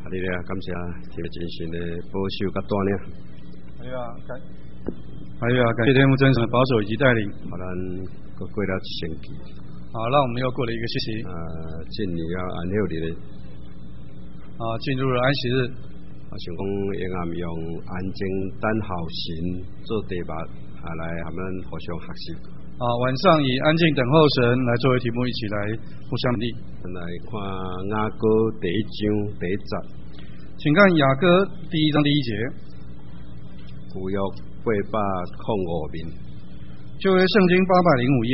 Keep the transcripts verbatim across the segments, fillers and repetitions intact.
啊，你咧感谢天父真神的保守甲带领。 哎呀，感，哎呀，感谢天父真神的保守以及带领。 好，咱过过了一星期。 好，让我们又过了一个星期。 啊，进入了安息日。 啊，进入了安息日。 啊，想讲应该用安静等候神做题目，啊，来和咱互相学习。 啊，晚上以安静等候神来作为题目，一起来互相励。 来看雅歌第一章第一节， 请看雅歌第一章第一节。 旧约八百零五面， 旧约圣经八百零五页。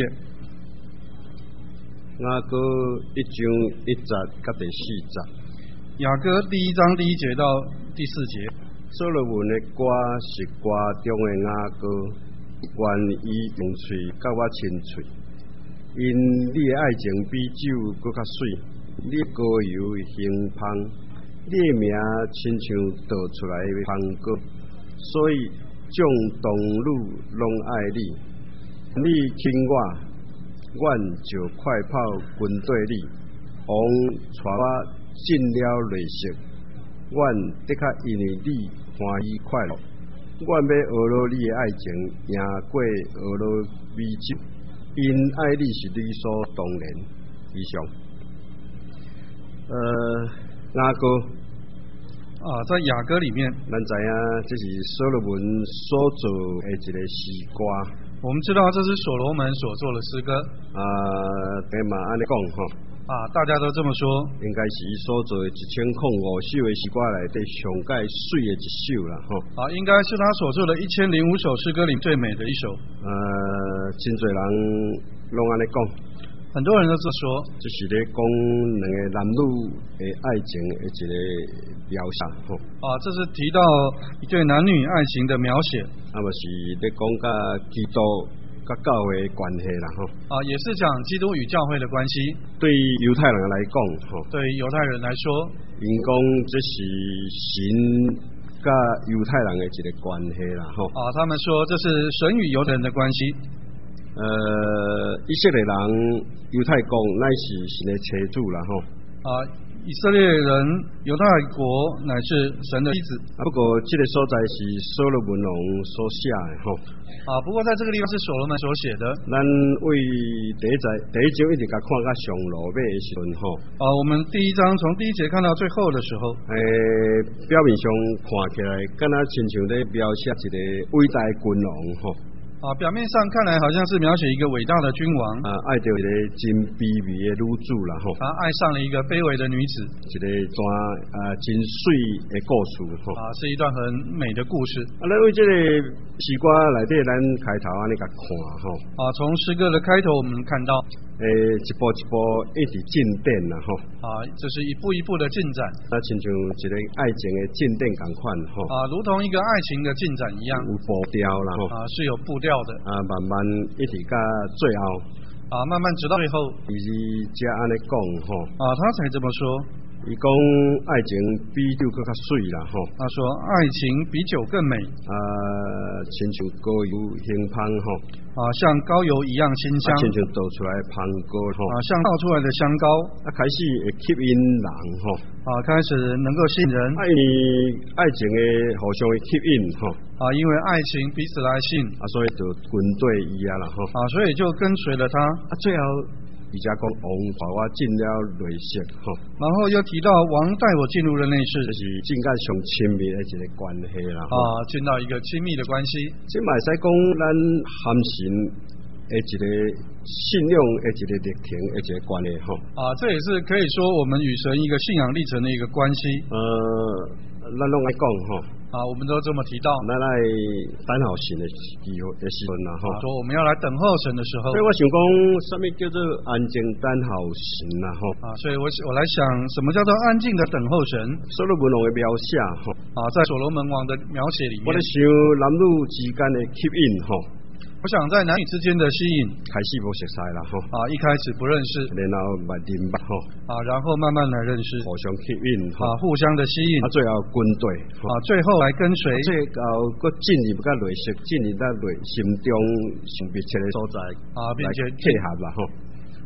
雅歌一章一节甲第四节。 雅歌第一章第一节到第四节。 所罗门的歌是歌中的雅歌。愿伊用嘴甲我亲嘴，因你的爱情比酒搁较水，你的膏油香芳，你的名亲像倒出来的芳果，所以众童女拢爱你。你亲我，阮就快跑跟对你，王带我进了内室，阮的确因为你欢喜快乐。阮要学罗你的爱情，赢过学罗美酒，因爱你是理所当然。以上，呃，雅歌啊，在雅歌里面， 咱知影这是所罗门所做的一个诗歌。 我们知道这是所罗门所做的诗歌。 啊，对嘛，安尼讲吼。 啊，大家都这么说， 应该是伊所做的一千零五首的诗歌内底上界水的一首啦，吼。 啊，应该是他所做的一千零五首诗歌里最美的一首。 呃，真侪人拢安尼讲， 很多人都这么说， 这是咧讲两个男女的爱情的一个描写，吼。 啊，这是提到一对男女爱情的描写。 啊，么是咧讲甲基督甲教会关系啦，吼。 啊，也是讲基督与教会的关系。 对犹太人来讲，吼。 对犹太人来说， 因讲这是神甲犹太人的一个关系啦，吼。 啊，他们说这是神与犹太人的关系。 呃，以色列人犹太公乃是神的妻子啦，吼。啊， 以色列人犹太国乃是神的妻子。 啊，不过这个所在是所罗门王所写的，吼。 啊，不过在这个地方是所罗门所写的。 咱为第一节第一章一直甲看到上落尾的时阵，吼。 啊，我们第一章从第一节看到最后的时候， 诶，表面上看起来，敢若亲像咧描写一个伟大的君王，吼。 啊，表面上看来好像是描写一个伟大的君王， 啊，爱着一个真卑微的女主啦，吼。 他爱上了一个卑微的女子， 一个段啊真水的故事，吼。 啊，是一段很美的故事。 啊，咱为这个诗歌内底，咱开头安尼甲看，吼。 啊，从诗歌的开头我们看到， 诶，一步一步一直进展啦，吼。 啊，这是一步一步的进展。 啊，亲像一个爱情的进展共款，吼。 啊，如同一个爱情的进展一样， 有步调啦，吼。 啊，是有步调的。 啊，慢慢一直到最后， 啊，慢慢直到最后， 伊是才安尼讲，吼。 啊，他才这么说。 伊讲爱情比酒更较水啦，吼。 他说爱情比酒更美。 啊，亲像膏油香芳，吼。 啊，像膏油一样馨香。 亲像倒出来芳果，吼。 啊，像倒出来的香膏。 啊，开始会吸引人，吼。 啊，开始能够吸引人。 爱爱情的互相的吸引，吼。 啊，因为爱情彼此来吸引。 啊，所以就跟对伊啊啦，吼。 啊，所以就跟随了他。 啊，最后。而且讲王带我进了内室，吼。 然后又提到王带我进入了内室， 就是进到上亲密的一个关系啦。 啊，进到一个亲密的关系。 这嘛会使讲咱含神的一个信仰的一个历程的一个关系，吼。 啊，这也是可以说我们与神一个信仰历程的一个关系。 呃，咱拢爱讲，吼。 啊，我们都这么提到。 咱来等候神的机会的时阵啦，吼。 说我们要来等候神的时候。 所以我想讲，什么叫做安静等候神啦，吼。 啊，所以我我来想，什么叫做安静的等候神？ 所罗门王的描写，吼。 啊，在所罗门王的描写里面， 我咧想男女之间的吸引，吼。 我想在男女之间的吸引， 开始不熟悉啦，吼。 啊，一开始不认识， 然后慢点吧，吼。 啊，然后慢慢来认识， 互相吸引， 啊，互相的吸引， 啊，最后跟对， 啊，最后来跟随， 最后搁进入到内室，进入到内心中上密切的所在， 啊，并且配合啦，吼。 啊，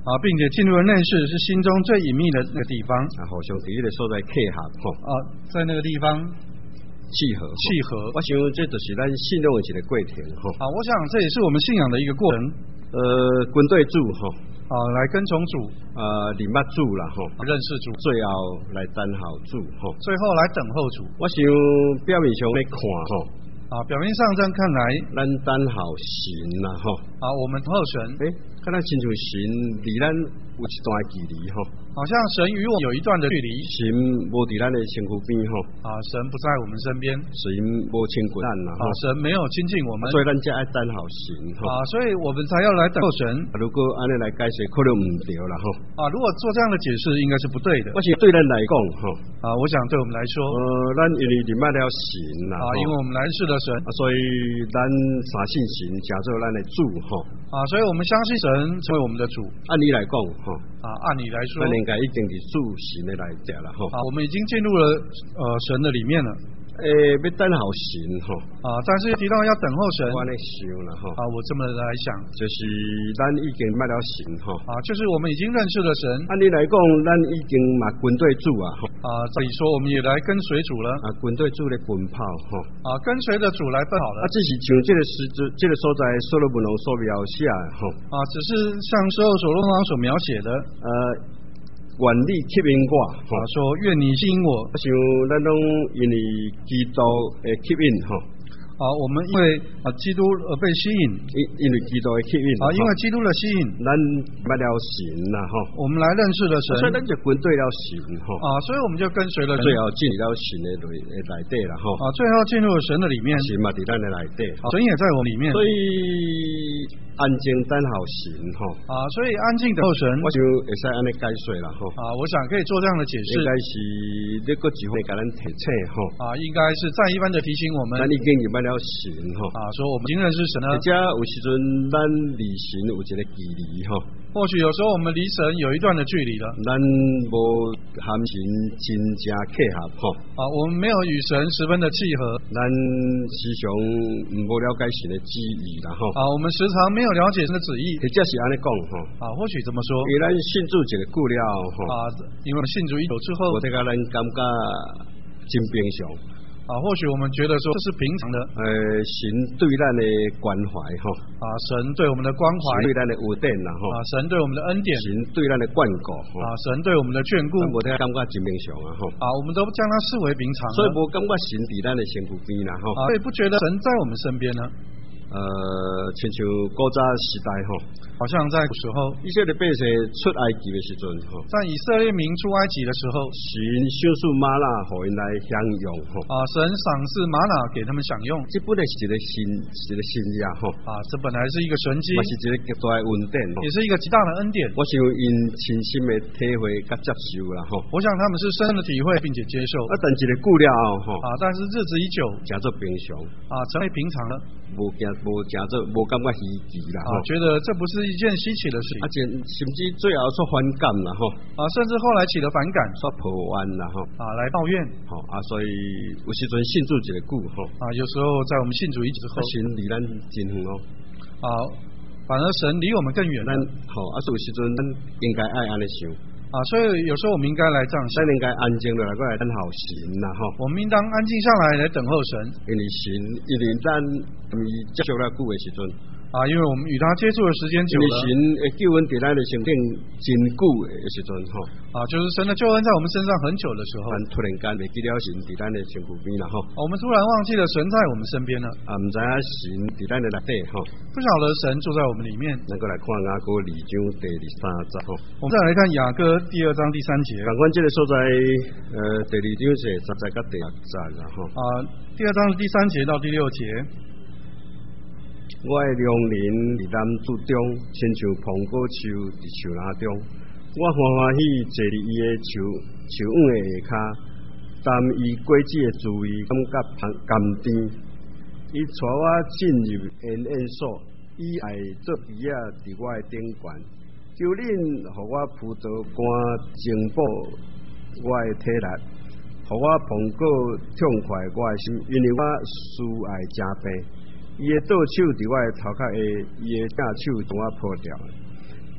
啊，并且进入了内室是心中最隐秘的那个地方。 啊，互相伫迄个所在契合吼。 啊，在那个地方契合。 契合。 我想这就是咱信仰的一个过程吼。 啊，我想这也是我们信仰的一个过程。 呃，军队主吼。 啊，来跟从主。 呃，礼拜主啦吼。 认识主。 最后来等候主吼。 最后来等候主。 我想表面上来看吼。 啊，表面上这样看来， 咱等候神啦吼。 啊，我们候神。 诶，看咱亲像神离咱有一段距离吼。 好像神与我有一段的距离。 神无伫咱的身躯边吼。 啊，神不在我们身边。 神无亲近咱啦。 啊，神没有亲近我们。 所以咱才爱等候神吼。 啊，所以我们才要来等候神。 如果安尼来解释，可能唔对啦吼。 啊，如果做这样的解释，应该是不对的。 我想对咱来讲吼。 啊，我想对我们来说。 呃，咱因为认识了神啦。 啊，因为我们来世的神。 啊，所以咱相信神，成做咱的主吼。 啊，所以我们相信神成为我们的主。 按理来讲吼。 啊，按理来说。 咱应该已经是主神的内底啦吼。 啊，我们已经进入了呃神的里面了。 诶，要等候神吼。 啊，但是提到要等候神。 我安尼想啦吼。 啊，我这么来想。 就是咱已经捌了神吼。 啊，就是我们已经认识了神。 按理来讲，咱已经嘛军队主啊吼。 啊，这里说我们也来跟随主了。 啊，军队主咧奔跑吼。 啊，跟随着主来奔跑了。 啊，只是像这个时这个所在，所罗门王所描写吼。 啊，只是像所有所罗门王所描写的。 呃。愿你吸引我， 啊，说愿你吸引我。 我想咱拢因为基督的吸引吼。 啊，我们因为啊基督而被吸引， 因因为基督的吸引。 啊，因为基督的吸引， 咱捌了神啦吼。 我们来认识了神， 所以咱就跟对了神吼。 啊，所以我们就跟随了神。 最后进入到神的内内底啦吼。 啊，最后进入了神的里面。 神嘛伫咱的内底。 神也在我里面。 所以安静等候神吼。 啊，所以安静等候神。 我就会使安尼解说啦吼。 啊，我想可以做这样的解释。 应该是你个一方给咱提醒吼。 啊，应该是再一般的提醒我们。 咱已经入捌了神吼。 啊，说我们已经认识神了。 而且有时阵咱离神有一个距离吼。 或许有时候我们离神有一段的距离了。 咱无含神真正契合吼。 啊，我们没有与神十分的契合。 咱时常唔无了解神的旨意啦吼。 啊，我们时常没有了解神的旨意。 或者是安尼讲吼。 啊，或许这么说。 因为咱信主一个久了吼。 啊，因为信主已久之后。 我这个咱感觉真平常。 啊，或许我们觉得说这是平常的。 呃，神对咱的关怀吼。 啊，神对我们的关怀。 神对咱的恩典啦吼。 啊，神对我们的恩典。 神对咱的眷顾。 啊，神对我们的眷顾。 我这个感觉真平常啊吼。 啊，我们都将它视为平常。 所以无感觉神伫咱的身躯边啦吼。 啊，所以不觉得神在我们身边呢。 呃，亲像古早时代吼。 好像在古时候， 以色列百姓出埃及的时阵吼， 在以色列民出埃及的时候， 神赏赐玛纳，互因来享用吼。 啊，神赏赐玛纳给他们享用。 这本来是一个新，是一个新约吼。 啊，这本来是一个神迹， 也是一个极大的恩典， 也是一个极大的恩典。 我想因亲身的体会甲接受啦吼。 我想他们是深深的体会并且接受。 啊，但是个久了吼。 啊，但是日子已久， 成做平常。 啊，成为平常了。 无惊，无成做，无感觉稀奇啦吼。啊，觉得这不是一件稀奇的事情。 而且甚至最后说反感啦吼。 啊，甚至后来起了反感， 说抱怨啦吼。 啊，来抱怨。 好啊，所以有时阵信主一个久吼。 啊，有时候在我们信主一之后， 神离咱真远哦。 啊，反而神离我们更远。 咱好啊，有时阵咱应该爱安尼想。 啊，所以有时候我们应该来这样想。 咱应该安静的来过来等候神啦吼。 我们应当安静下来来等候神。 因为神因为咱伊接触了久的时阵。 啊，因为我们与他接触的时间久了， 神会救恩伫咱的身边真久的时阵吼。 啊，就是神的救恩在我们身上很久的时候， 咱突然间袂记了神伫咱的身躯边啦吼。 我们突然忘记了神在我们身边了。 啊，唔知影神伫咱的内底吼。 不晓得神住在我们里面。 咱过来看雅歌二章第二三节吼。 我们再来看雅歌第二章第三节。 感官这个所在，呃，第二章是十节甲第六节啦吼。 啊，第二章的第三节到第六节。 我的良人伫咱主中，亲像苹果树伫树林中。我欢欢喜坐伫伊的树树荫的下骹，谈伊果子的滋味，感觉甘甜。伊带我进入恩恩所，伊爱做猪仔伫我的顶悬。求恁互我葡萄干增补我的体力，互我苹果痛快我的心，因为我思爱真白。伊的倒手伫我的头壳下，伊的正手将我抱掉。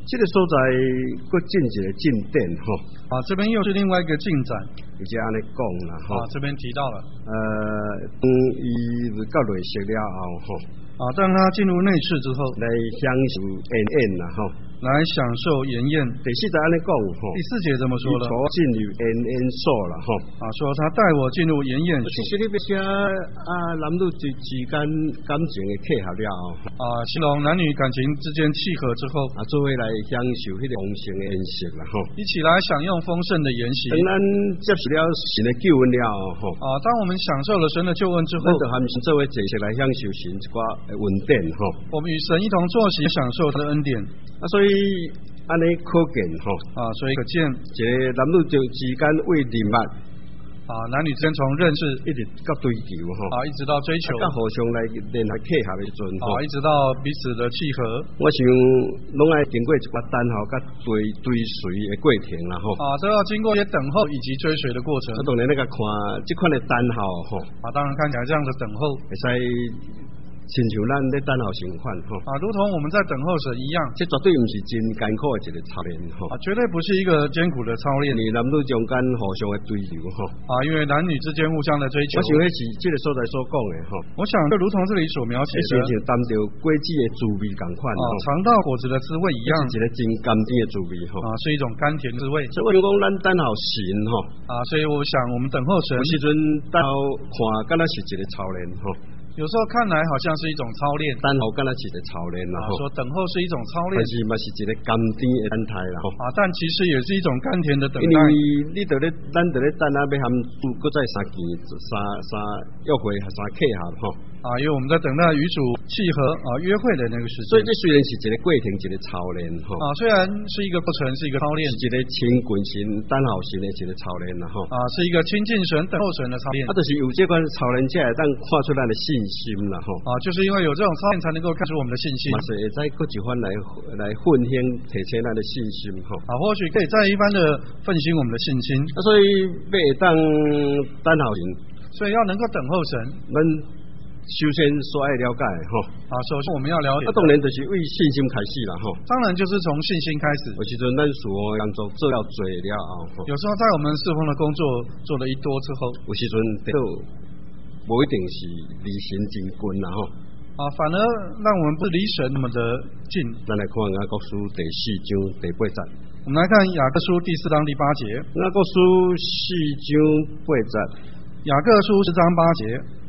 这个所在佫进一个进展吼。 啊，这边又是另外一个进展。 而且安尼讲啦吼。 啊，这边提到了。 呃，当伊到内室了后吼。 啊，当他进入内室之后， 来享受宴宴啦吼。 来享受筵宴。 第四节安尼讲吼。 第四节怎么说了？ 进入宴宴所啦吼。 啊，说他带我进入筵宴所。 其实你要写啊男女之之间感情的契合了后。 啊，形容男女感情之间契合之后。 啊，做伙来享受迄个丰盛的宴席啦吼。 一起来享用丰盛的筵席。 当咱接受了神的救恩了吼。 啊，当我们享受了神的救恩之后， 咱就含神做伙坐席来享受神一寡恩典吼。 我们与神一同坐席，享受他的恩典。 啊，所以安尼可见吼。 啊，所以可见， 一个男女之间为人物。 啊，男女之间从认识一直到追求吼。 啊，一直到追求。 到互相来联合契合的时阵啊，一直到彼此的契合。 我想拢爱经过一寡等候甲追追随的过程啦吼。 啊，都要经过一些等候以及追随的过程。 啊，当然那个看这款的等候吼。 啊，当然看起来这样的等候， 会使亲像咱咧等候情款吼。 啊，如同我们在等候神一样。 这绝对不是真艰苦的一个操练吼。 啊，绝对不是一个艰苦的操练。 你男女中间互相的追求吼。 啊，因为男女之间互相的追求。 我想迄是这个所在所讲的吼。 我想就如同这里所描写的， 像像担着果子的滋味共款啊，尝到果子的滋味一样， 是一个真甘甜的滋味吼。 啊，是一种甘甜的滋味。 所以我想讲，咱等候神吼。 啊，所以我想我们等候神， 有时阵等候看，敢若是一个操练吼。 有时候看来好像是一种操练， 等候敢若是一个操练啦。 说等候是一种操练， 但是嘛是一个甘甜的等待啦。 啊，但其实也是一种甘甜的等待。因为你得咧，咱得咧等啊，要含主搁再三件、三三约会、三契合吼。 啊，因为我们在等待与主契合啊约会的那个时间。 所以这虽然是一个过程，一个操练吼。 啊，虽然是一个过程，是一个操练， 是一个亲近神、等候神的一个操练啦吼。 啊，是一个亲近神、等候神的操练。 啊，就是有这款操练，才会当看出咱的信心啦吼。 啊，就是因为有这种操练，才能够看出我们的信心。 嘛是会再搁一番来来奋兴提升咱的信心吼。 啊，或许可以再一番的奋兴我们的信心。 啊，所以要会当等候神， 所以要能够等候神， 咱首先所爱了解吼。 啊，首先我们要了解。 啊，当然就是为信心开始啦吼。 当然就是从信心开始。 有时阵咱事奉工作做了做了后， 有时候在我们侍奉的工作做了一多之后， 有时阵得到不一定是离神真近啦吼。 啊，反而让我们不离神那么的近。 咱来看雅各书第四章第八节。 我们来看雅各书第四章第八节。 雅各书四章八节。 雅各书四章八节。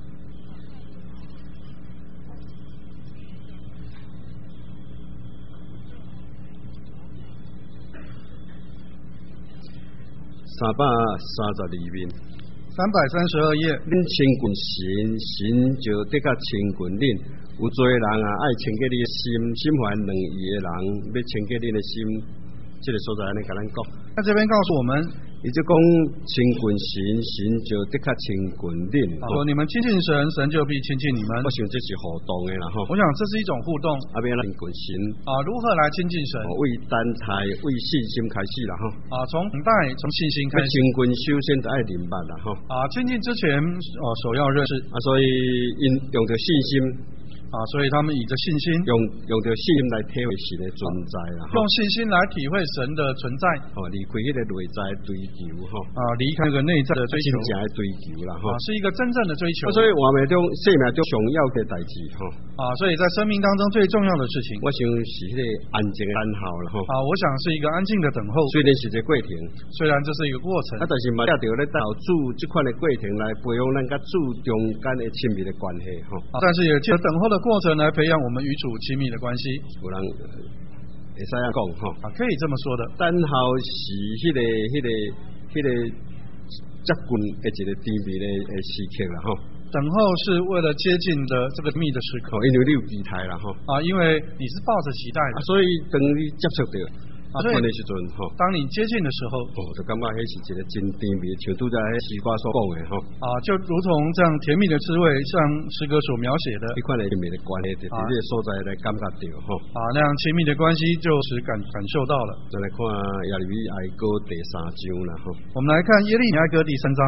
三百三十二面， 三百三十二页。 恁亲近神，神就得较亲近恁。有做人啊，爱亲近你的心，心怀两意的人，要亲近恁的心，这个所在安尼甲咱讲。 那这边告诉我们， 伊就讲亲近神，神就得较亲近恁。 说你们亲近神，神就必亲近你们。 我想这是互动的啦吼。 我想这是一种互动。 啊，要来亲近神啊，如何来亲近神？ 为等待，为信心开始啦吼。 啊，从等待，从信心开始。 亲近首先就爱明白啦吼。 啊，亲近之前，哦，首要认识。 啊，所以因用着信心。 啊，所以他们以着信心， 用用着信心来体会神的存在啦， 用信心来体会神的存在， 哦，离开迄个内在追求哈， 啊，离开那个内在的追求， 真正的追求啦哈， 啊，是一个真正的追求。 所以我们中生命中重要的代志哈， 啊，所以在生命当中最重要的事情， 我想是迄个安静的等候啦哈， 啊，我想是一个安静的等候， 虽然是一个过程， 虽然这是一个过程， 啊，但是嘛，要着咧等候主这款的过程来培养咱甲主中间的亲密的关系哈， 啊，但是也借等候的过程来培养我们与主亲密的关系。 有人会使样讲哈， 啊，可以这么说的。 等候是迄个、迄个、迄个接近的一个甜蜜的诶时刻啦哈。 等候是为了接近的这个密的时刻， 因为你有期待啦哈。 啊，因为你是抱着期待的， 啊、所以等你接触到。啊，所以的时阵吼， 当你接近的时候， 哦，就感觉迄是一个真甜蜜，像拄在迄诗歌所讲的吼。 啊，就如同这样甜蜜的滋味，像诗歌所描写的， 一款甜蜜的关系，在这个所在来感觉到吼。 啊，那样亲密的关系就是感感受到了。 再来看耶利米哀歌第三章啦吼。 我们来看耶利米哀歌第三章。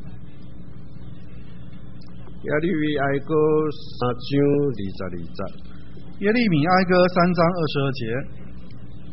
耶利米哀歌三章二十二节。 耶利米哀歌三章二十二节。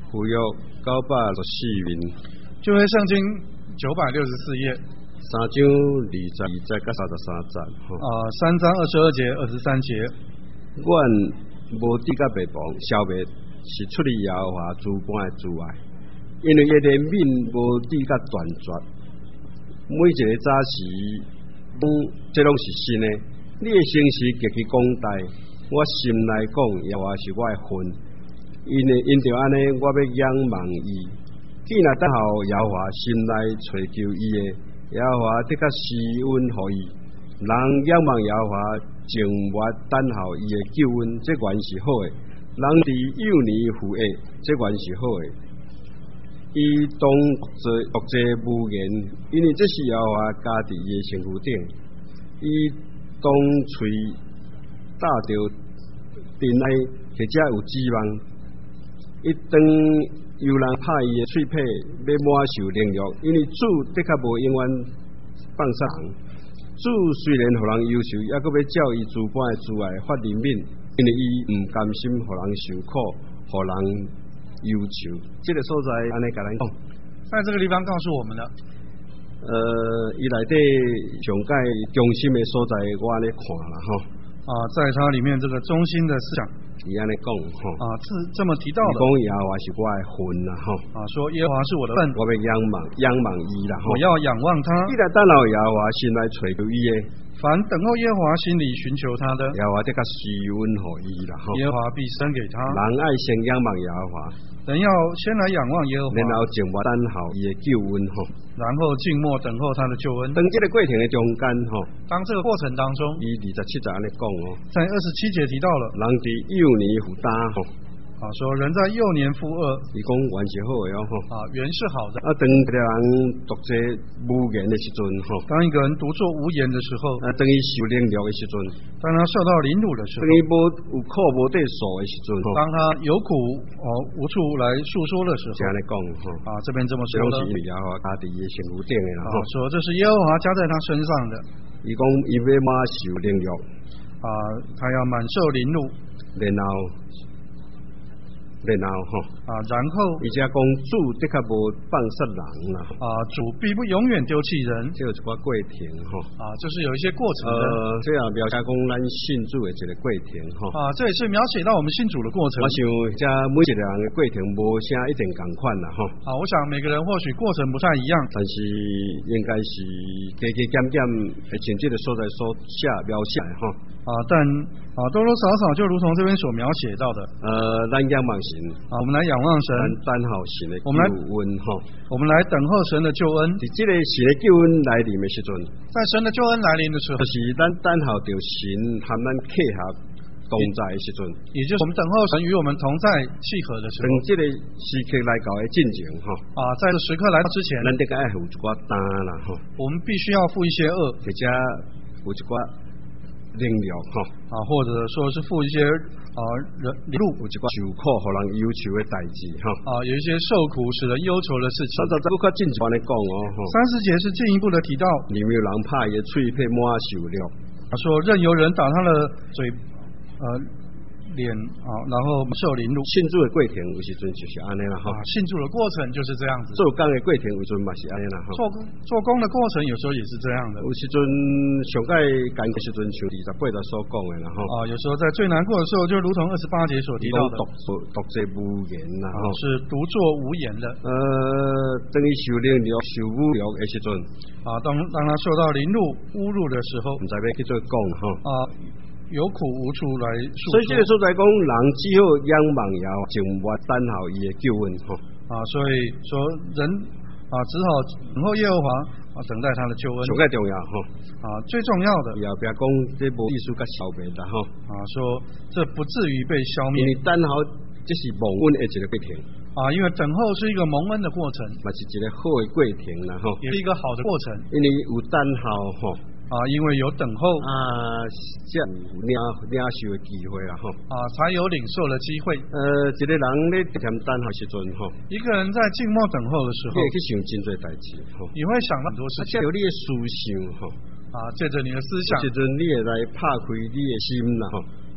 符约九百十四面， 旧约圣经九百六十四页， 三章二十二节甲三十三节。 啊、呃，三章二十二节、二十三节。 阮无抵甲白房，消灭是出于耶和华主般的主爱，因为伊怜悯无抵甲断绝。每一个早时，拢这拢是新的。你的诚实极其广大，我心内讲，耶和华是我的份。因为因着安尼，我要仰望伊。既然等候耶和华，心内寻求伊的，耶和华得甲施恩予伊。人仰望耶和华，静默等候伊的救恩，这原是好的。人伫幼年负恶，这原是好的。伊当作国际无言，因为这是耶和华加伫伊的身躯顶。伊当喙搭着尘埃，或者有指望。一当有人拍伊的喙皮，要满受凌辱，因为主的确无永远放杀人。主虽然互人忧愁，也阁要照伊主般的慈爱发怜悯，因为伊毋甘心互人受苦，互人忧愁。这个所在安尼甲咱讲， 在这个地方告诉我们了。 呃，伊内底上界中心的所在，我安尼看啦吼。 啊，在它里面这个中心的思想， 伊安尼讲吼。 啊，是这么提到的。 讲耶和华是我的份啦吼。 啊，说耶和华是我的份， 我要仰望仰望伊啦吼。 我要仰望他。 既然等候耶和华，心来找到伊的。 凡等候耶和华，心里寻求他的， 耶和华得甲施恩予伊啦吼。 耶和华必生给他。 人爱先仰望耶和华， 人要先来仰望耶和华， 然后静默等候伊的救恩吼。 然后静默等候他的救恩。 当这个过程的中间吼， 当这个过程当中， 伊二十七节安尼讲哦， 在二十七节提到了， 人伫幼年负担吼。 啊，说人在幼年负恶， 伊讲原是好的哦吼。 啊，原是好的。 啊，当一个人独自无言的时阵吼， 当一个人独坐无言的时候， 啊，当伊受凌辱的时阵， 当他受到凌辱的时候， 当伊无有苦无地诉的时阵吼， 当他有苦哦无处来诉说的时候， 这样来讲吼， 啊，这边这么说了， 是耶和华加伫伊的身躯顶的啦吼， 说这是耶和华加在他身上的。 伊讲伊要满受凌辱， 啊，他要满受凌辱， 然后。然后吼， 啊，然后， 而且讲主的确无放杀人啦， 啊，主必不永远丢弃人， 这有一个过程吼， 啊，就是有一些过程的， 呃，这样描写讲咱信主的一个过程吼， 啊，这也是描写到我们信主的过程。 我想这每一个人的过程无啥一定共款啦吼， 啊，我想每个人或许过程不太一样， 但是应该是加加减减会像这个所在所写描写的吼， 啊，但啊多多少少就如同这边所描写到的， 呃，咱仰望神， 啊，我们来仰望神， 等候神的救恩吼， 我们来等候神的救恩。 在这个神的救恩来临的时阵， 在神的救恩来临的时候， 就是咱等候着神和咱契合同在的时阵， 也就是我们等候神与我们同在契合的时候。 等这个时刻来到的进程吼， 啊，在这时刻来到之前， 咱得该有一寡担啦吼， 我们必须要负一些恶， 或者有一寡凌辱吼， 啊，或者说是负一些啊人路有一寡受苦互人忧愁的代志吼， 啊，有一些受苦使人忧愁的事情。 三十节较进一步来讲哦吼， 三十节是进一步的提到， 里面有人怕伊喙皮满受辱， 他说任由人打他的嘴呃脸啊，然后受凌辱。 信主的过程有时阵就是安尼啦吼， 啊，信主的过程就是这样子。 做工的过程有时阵嘛是安尼啦吼， 做做工的过程有时候也是这样的。 有时阵上界艰苦时阵像二十八节所讲的啦吼， 啊，有时候在最难过的时候，就如同二十八节所提到的， 独独自无言啦吼， 是独坐无言的。 呃，等于受凌辱、受侮辱的时阵， 啊，当当他受到凌辱、侮辱的时候， 唔知要去做讲吼， 啊，有苦无处来诉说。 所以这个所在讲，人只好仰望耶和华，静默等候伊的救恩吼。 啊，所以说人啊，只好等候耶和华啊，等待他的救恩。 上个重要吼。 啊，最重要的。 以后别讲这无艺术甲消灭啦吼。 啊，说这不至于被消灭。 因为等候这是蒙恩的一个过程。 啊，因为等候是一个蒙恩的过程， 嘛是一个好的过程啦吼。 也是一个好的过程。 因为有等候吼。 啊，因为有等候啊，才有领领受的机会啦吼。 啊，才有领受的机会。 呃，一个人咧在等候时阵吼， 一个人在静默等候的时候， 你会去想真多代志吼。 你会想到很多事情。 有你的思想吼。 啊，借着你的思想， 时阵你会来拍开你的心啦吼。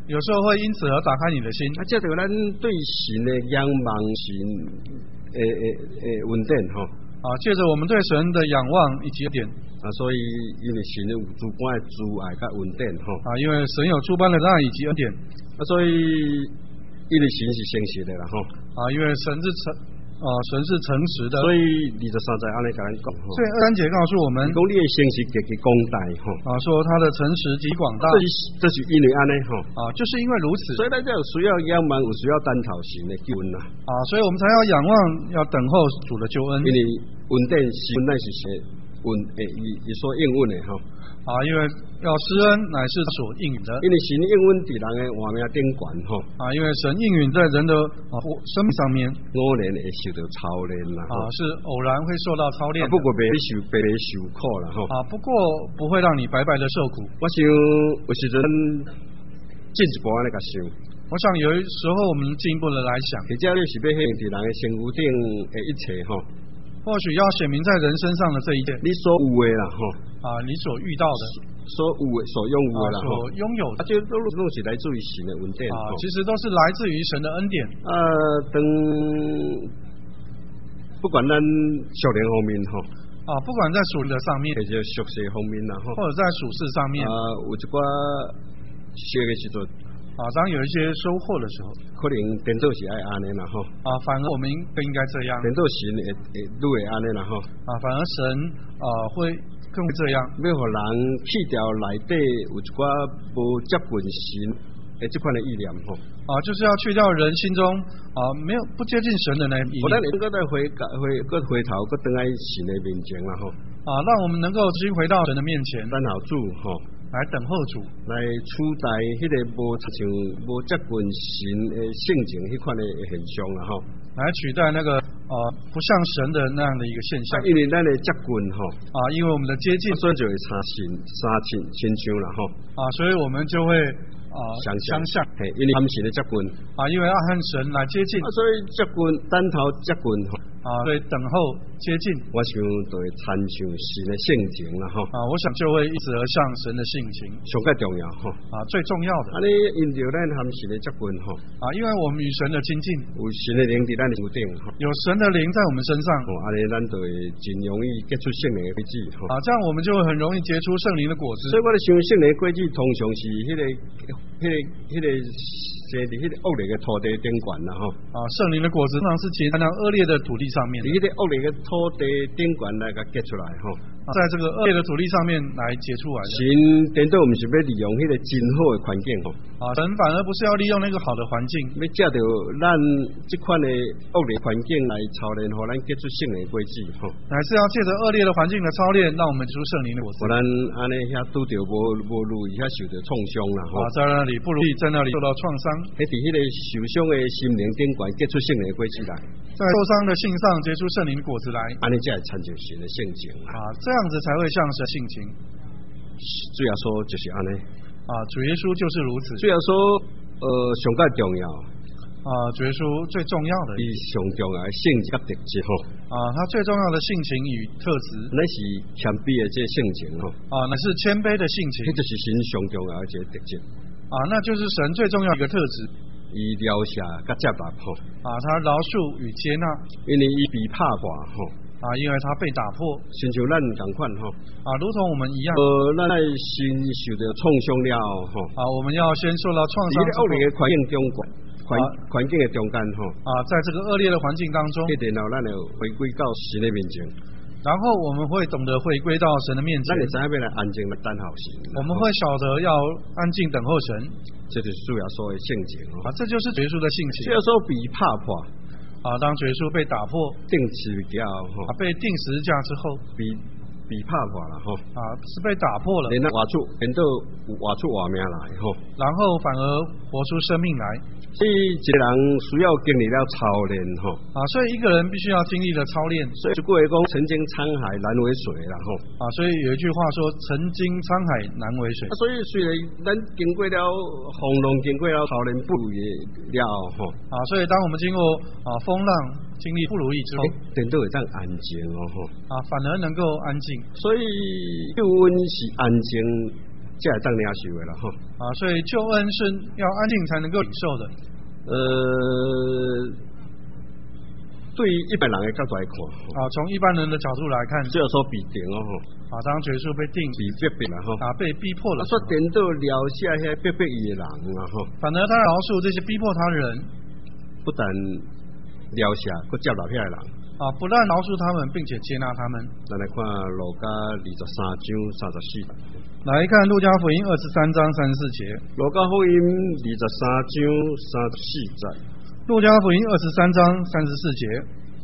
有时候会因此而打开你的心。 啊，这就咱对神的仰望神诶诶诶稳定吼。 啊，借着我们对神的仰望以及点啊，所以因为神有主般的慈爱甲稳定吼。 啊，因为神有诸般的爱以及恩典。 啊，所以因为神是诚实的啦吼。啊， 因为神是诚啊，神是诚实的。 所以二十三节安尼甲咱讲吼。 所以二三节告诉我们， 讲你的诚实极其广大吼。 啊，说他的诚实极广大。 这是这是因为安尼吼。啊， 就是因为如此。 所以咱才有需要仰望，有需要单讨神的救恩呐。 啊，所以我们才要仰望，要等候主的救恩。 因为稳定是乃是谁稳诶，伊伊所应允的吼。 啊，因为要施恩乃是所应允的。 因为神应允伫人的活命顶悬吼。啊， 因为神应允在人的啊生命上面， 偶然会受到操练啦。啊， 是偶然会受到操练。 啊，不过别受白白受苦啦吼。啊， 不过不会让你白白的受苦。 我想有时阵进一步安尼甲想。 我想有时候我们进一步的来想， 或者你是要显明伫人的身躯顶的一切吼。或许要显明在人身上的这一切， 你所有的啦吼。啊， 你所遇到的， 所有的所拥有的啦， 所拥有的， 啊，这都都是来自于神的恩典啊，其实都是来自于神的恩典。 呃，等不管咱属灵方面吼， 啊，不管在属灵的上面， 或者属世方面啦吼， 或者在属世上面， 啊，有一寡学的时阵。 啊，当有一些收获的时候， 可能颠倒是爱安尼啦吼。啊， 反而我们更应该这样。 颠倒神会会愈会安尼啦吼。 啊，反而神啊会更会这样。 要互人去掉内底有一寡无接近神的这款的意念吼。 啊，就是要去掉人心中啊没有不接近神的那意念。 我咱能够再回回个回头个等在神的面前啦吼。 啊，让我们能够继续回到神的面前， 等候主吼。 来等候主， 来取代迄个无像无接近神的性情迄款的现象啦吼， 来取代那个呃不像神的那样的一个现象。 啊、因为咱的接近吼， 啊，因为我们的接近， 所以就会差神差亲亲像啦吼， 啊，所以我们就会啊相相像， 嘿，因为他们神的接近， 啊，因为要和神来接近， 啊，所以接近单头接近吼。 啊，所以等候接近， 我想就会参像神的性情啦吼。 啊，我想就会一直而向神的性情， 上介重要吼。啊， 最重要的。 啊，你因着咱和神的接近吼。 啊，因为我们与神的亲近， 有神的灵伫咱头顶吼。 有神的灵在我们身上。 哦，安尼咱就会真容易结出圣灵的果子吼。 啊，这样我们就会很容易结出圣灵的果子。 所以我咧想，圣灵的果子通常是迄个、迄个、迄个。在伫迄个恶劣的土地顶悬啦吼， 啊，圣灵的果子通常是结在那恶劣的土地上面， 伫迄个恶劣的土地顶悬来甲结出来吼， 在这个恶劣的土地上面来结出来的。 神颠倒毋是要利用迄个真好的环境吼， 啊，神反而不是要利用那个好的环境， 要借着咱这款的恶劣环境来操练，互咱结出圣灵的果子吼， 乃是要借着恶劣的环境的操练，让我们结出圣灵的果子。 不然安尼遐拄着无无如意，遐受着创伤啦吼， 啊，在那里不如意，在那里受到创伤。 迄伫迄个受伤的心灵顶悬结出圣灵的果子来， 在受伤的性上结出圣灵的果子来， 安尼才会参照神的性情啊，这样子才会像神性情。 主耶稣就是安尼啊，主耶稣就是如此。 主耶稣呃上介重要啊，主耶稣最重要的， 伊上重要的性质甲特质吼啊，他最重要的性情与特质， 那是谦卑的这性情吼啊，那是谦卑的性情， 这就是神上重要的这特质啊，那就是神最重要的一个特质。 伊饶下甲接纳吼啊，他饶恕与接纳， 因为伊被拍破吼啊，因为他被打破， 亲像咱同款吼啊，如同我们一样。 呃，咱在先受到创伤了吼啊，我们要先受到创伤。 在恶劣的环境中环环境的中间吼啊，在这个恶劣的环境当中， 然后咱就回归到神的面前。 然后我们会懂得回归到神的面前。 咱会知影要来安静来等候神。 我们会晓得要安静等候神。 这就是主耶稣的性情啊，这就是主耶稣的性情。 主耶稣被拍破啊，当主耶稣被打破、 钉十字架吼， 啊，被钉十字架之后， 被被拍破了吼， 啊，是被打破了， 然后活出，然后活出活命来吼， 然后反而活出生命来。 所以一个人需要经历了操练吼， 啊，所以一个人必须要经历了操练。 所以古话讲，曾经沧海难为水啦吼。 啊，所以有一句话说，曾经沧海难为水。 啊，所以虽然咱经过了风浪，经过了操练不如意了吼。 啊，所以当我们经过啊风浪经历不如意之后， 人都会这样安静哦吼。 啊，反而能够安静。 所以救恩是安静。 才会当领受的啦吼。 啊，所以救恩是要安静才能够领受的。 呃，对于一般人的角度来看， 啊，从一般人的角度来看， 主要说必定哦吼。 啊，当耶稣被定， 被逼迫啦吼。 啊，被逼迫了。 说颠倒了下遐逼迫伊的人啦吼。 反而他饶恕这些逼迫他的人， 不但了下，佮接纳遐的人。 啊，不但饶恕他们，并且接纳他们。 咱来看路加二十三章三十四。 来看路加福音二十三章三十四节。 路加福音二十三章三十四节。 路加福音二十三章三十四节。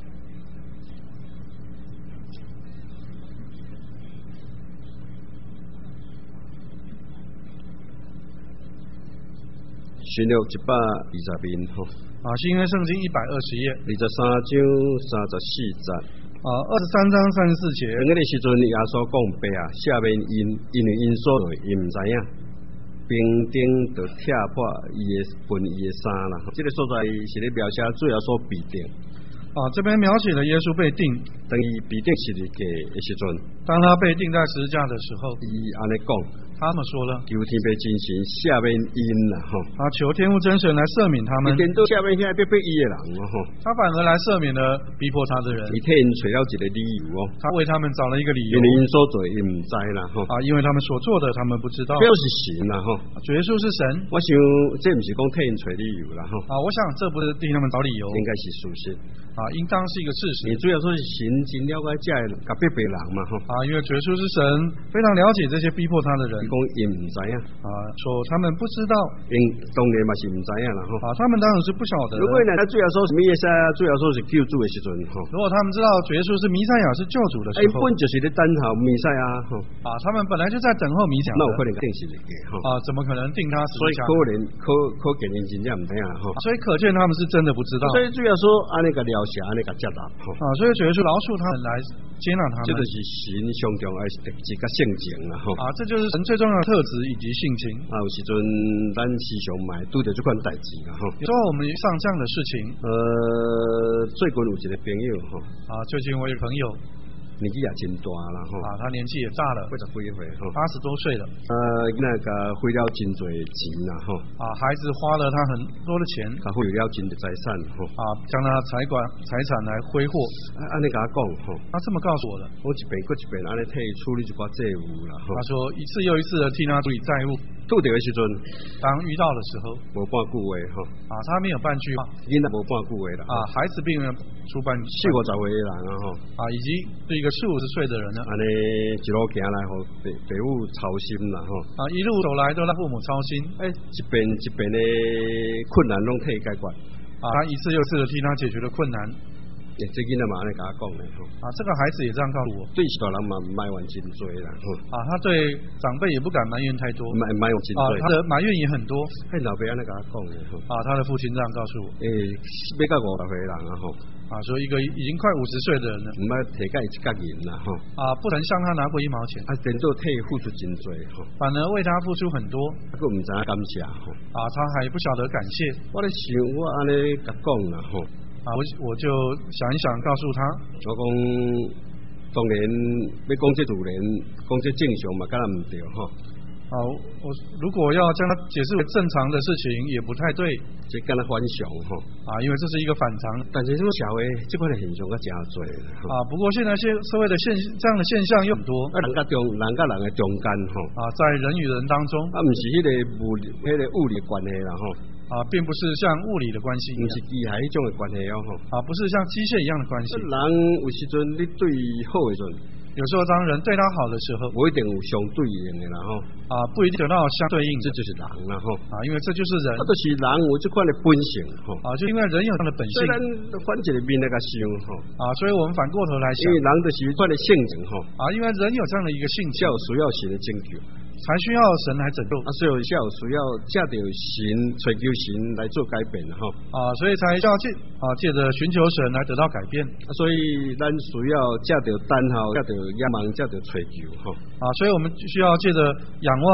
寻了一百二十面吼。 啊，新约圣经一百二十页， 二十三章三十四节。 啊，二十三章三十四节。 那个时阵，耶稣讲白啊，下面因因为因所在，伊唔知影，兵丁就踢破伊的分伊的衫啦。这个所在是咧描写主耶稣必定。 啊，这边描写了耶稣被定， 等于必定是日嘅的时阵， 当他被钉在十字架的时候， 伊安尼讲。 他们说了， 求天父真神赦免因啦吼， 啊，求天父真神来赦免他们。 颠倒赦免遐逼迫伊的人哦吼， 他反而来赦免了逼迫他的人。 伊替因找了一个理由哦， 他为他们找了一个理由， 因为因所做伊唔知啦吼， 啊，因为他们所做的他们不知道。 这是神啦吼， 主耶稣是神。 我想这唔是讲替因找理由啦吼， 啊，我想这不是替他们找理由， 应该是事实。 啊，应当是一个事实。 你主要说是神真了解这甲逼迫人嘛吼， 啊，因为主耶稣是神，非常了解这些逼迫他的人。 讲因唔知影， 啊，说他们不知道， 因当然嘛是唔知影啦吼。 啊，他们当然是不晓得。 如果呢，主要说是弥赛亚，主要说是救主的时阵吼， 如果他们知道主耶稣是弥赛亚是救主的时候， 本就是咧等候弥赛亚吼。 啊，他们本来就在等候弥赛亚， 那有可能定是日个吼。 啊，怎么可能定他十字架？ 所以可能可可见因真正唔知影啦吼。 所以可见他们是真的不知道。 所以主要说安尼个了解，安尼个接纳吼。 啊，所以主耶稣饶恕他们来接纳他们。 这就是神上重要的一个性情啦吼。 啊，这就是神最重要的特质以及性情。 啊，有时阵咱时常嘛会拄着这款代志啦吼。 有时候我们上这样的事情， 呃，最近有一个朋友吼。 啊，最近我有个朋友。 年纪也真大啦吼， 啊，他年纪也大了， 八十几岁吼， 八十多岁了。 呃，那个花了真多钱啦吼。啊， 孩子花了他很多的钱， 他会有了真多财产吼。 啊，将他财管财产来挥霍。 啊，安尼甲我讲吼， 他这么告诉我的。 我一遍过一遍安尼替伊处理一寡债务啦吼。 他说一次又一次的替他处理债务。 拄着的时阵， 当遇到的时候， 无半句话吼。 啊，他没有半句话。 囡仔无半句话啦。啊， 孩子并没有出半句。 四五十岁的人啊吼。啊， 以及是一个四五十岁的人呢。 安尼一路行来，互父父母操心啦吼。啊， 一路走来都让父母操心。 哎，一遍一遍的困难拢替伊解决。 啊，他一次又一次的替他解决了困难。 这囡仔嘛安尼甲我讲的吼。 啊，这个孩子也这样告诉我。 对大人嘛埋怨真多啦吼。啊， 他对长辈也不敢埋怨太多。 埋埋怨真多。啊， 他的埋怨也很多。 嘿，老爸安尼甲我讲的吼。 啊，他的父亲这样告诉我。 诶，要到五十岁人啊吼。 啊，说一个已经快五十岁的人了， 唔要提介一角银啦吼。啊， 不曾向他拿过一毛钱。 啊，真做替付出真多吼。 反而为他付出很多。 啊，佫唔知感谢吼。啊， 他还不晓得感谢。 我咧想，我安尼甲讲啦吼。 啊，我我就想一想，告诉他， 我讲，当然要讲这自然，讲这正常嘛，敢若唔对吼。 啊，我如果要将它解释为正常的事情，也不太对。 这敢若反常吼。啊， 因为这是一个反常。 但是这个社会这款的现象，较真多。 啊，不过现在现社会的现这样的现象又很多。 啊，人甲中，人甲人的中间吼。 啊，在人与人当中。 啊，唔是迄个物理，迄个物理关系啦吼。 啊，并不是像物理的关系， 不是机械迄种的关系哦吼。 啊，不是像机械一样的关系。 人有时阵你对好的时阵， 有时候当人对他好的时候， 不一定有相对应的啦吼。 啊，不一定得到相对应， 这就是人啦吼。 啊，因为这就是人。 啊，就是人有这款的本性吼。 啊，就因为人有他的本性。 虽然反一个面来个想吼。 啊，所以我们反过头来想， 因为人就是有款的性情吼。 啊，因为人有这样的一个性情， 需要神的拯救。 才需要神来拯救， 啊，所以需要需要借着神、寻求神来做改变哈。啊， 所以才要借啊借着寻求神来得到改变。 啊，所以咱需要借着等候，借着仰望，借着追求哈。 啊，所以我们需要借着仰望，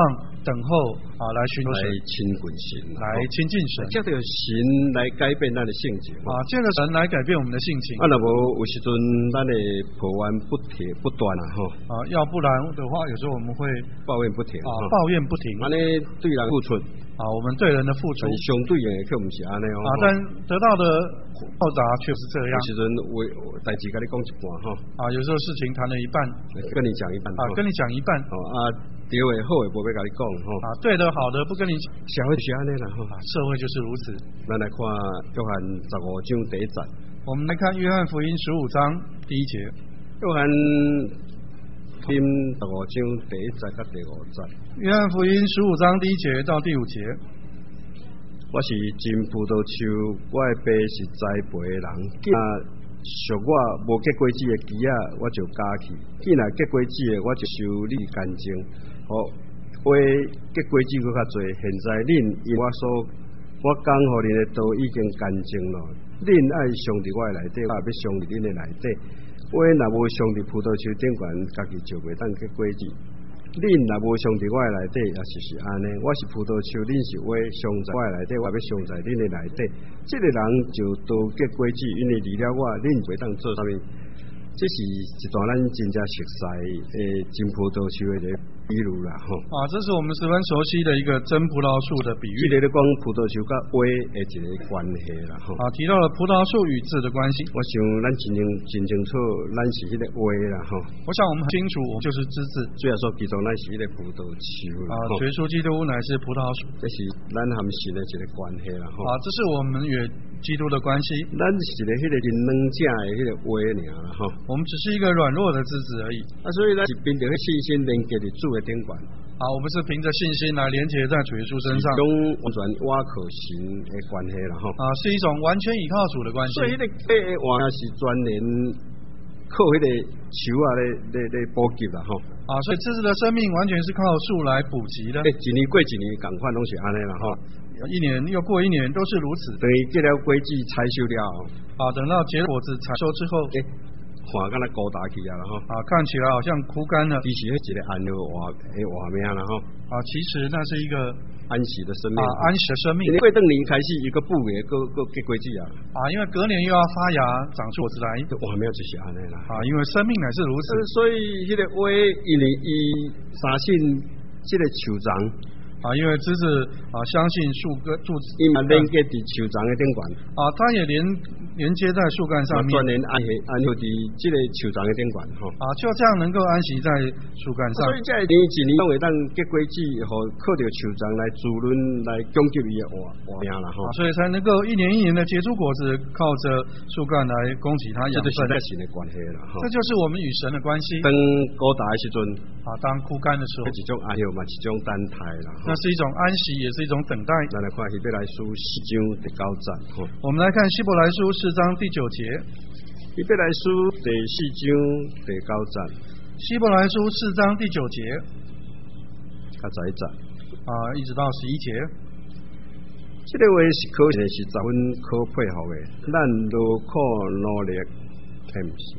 等候啊来寻求来神， 亲近神， 来亲近神， 借着神来改变咱的性情啊，借着神来改变我们的性情。 啊，若无有时阵咱的抱怨不停不断啊，吼啊，要不然的话，有时候我们会抱怨不停啊抱怨不停。 安尼对人付出啊，我们对人的付出相对的却不是安尼哦。 啊，但得到的报答却是这样。 有时阵为代志跟你讲一半哈。 啊，有时候事情谈了一半， 跟你讲一半。 啊，跟你讲一半。 哦啊，对的好的无要跟你讲哈。 啊，对的好的不跟你讲。 社会是安尼啦哈。 啊，社会就是如此。 咱来看约翰十五章第一节。 我们来看约翰福音十五章第一节。 约翰福音十五章第一节到第五节。 约翰福音十五章第一节到第五节。 我是真葡萄树，我的爸是栽培的人。啊，属我无结果子的枝仔，我就加去；既然结果子的，我就修理干净。好，花结果子搁较侪。现在恁因我所我讲互恁的道已经干净了。恁爱上伫我的内底，我也要上伫恁的内底。花若无上伫葡萄树顶悬，家己就袂当结果子。恁若无上伫我的内底，也是是安尼。我是葡萄树，恁是花，上在我的内底，我要上在恁的内底。这个人就多结果子，因为离了我，恁袂当做啥物。这是一段咱真正熟悉诶真葡萄树的比喻啦，吼。 啊，这是我们十分熟悉的一个真葡萄树的比喻。 这个咧讲葡萄树甲花的一个关系啦，吼。 啊，提到了葡萄树与字的关系。 我想咱真正真清楚，咱是迄个花啦，吼。 我想我们很清楚，我们就是枝子。 主要说，基督咱是迄个葡萄树啦， 啊，耶稣基督乃是葡萄树。 这是咱和神的一个关系啦，吼。 啊，这是我们与基督的关系。 咱是咧迄个真软正的迄个花尔啦，吼。 我们只是一个软弱的枝子而已。 啊，所以咱是凭着信心连接伫主的顶悬。 啊，我们是凭着信心来连接在主耶稣身上。 一种完全倚靠神的关系啦，吼。 啊，是一种完全倚靠主的关系。 所以迄个花的话是专连靠迄个树啊咧咧咧补给啦，吼。 啊，所以枝子的生命完全是靠树来补给的。 诶，一年过一年，共款拢是安尼啦，吼。 一年又过一年，都是如此。 等于结了果子采收了， 啊，等到结果子采收之后， 诶，看敢若高大起啊啦，吼。 啊，看起来好像枯干了。 其实迄一个安乐活诶活命啦，吼。 啊，其实那是一个安息的生命。 啊，安息的生命。 因为过两年开始，一个布嘅，个个结果子啊。 啊，因为隔年又要发芽长出果子来。 活命就是安尼啦。 啊，因为生命乃是如此。 所以迄个话，因为伊相信这个树桩。 啊，因为枝子啊相信树根树， 伊嘛连接伫树桩的顶悬。 啊，它也连连接在树干上面。 专连安安留伫这个树桩的顶悬吼。 啊，就这样能够安息在树干上。 所以这一年一年拢会当结果子，吼靠着树桩来滋润来供给伊的活活命啦吼。 啊，所以才能够一年一年的结出果子，靠着树干来供给它养分。 这就是跟神的关系啦吼。 这就是我们与神的关系。 当高大的时阵， 啊，当枯干的时候， 一种安留嘛，一种等待啦。 那是一种安息，也是一种等待。 咱来看希伯来书四章第九节。 我们来看希伯来书四章第九节。 希伯来书第四章第九节。 希伯来书四章第九节。 较十一节。 啊，一直到十一节。 这个话是可信的，是十分可佩服的。咱劳苦努力，添是。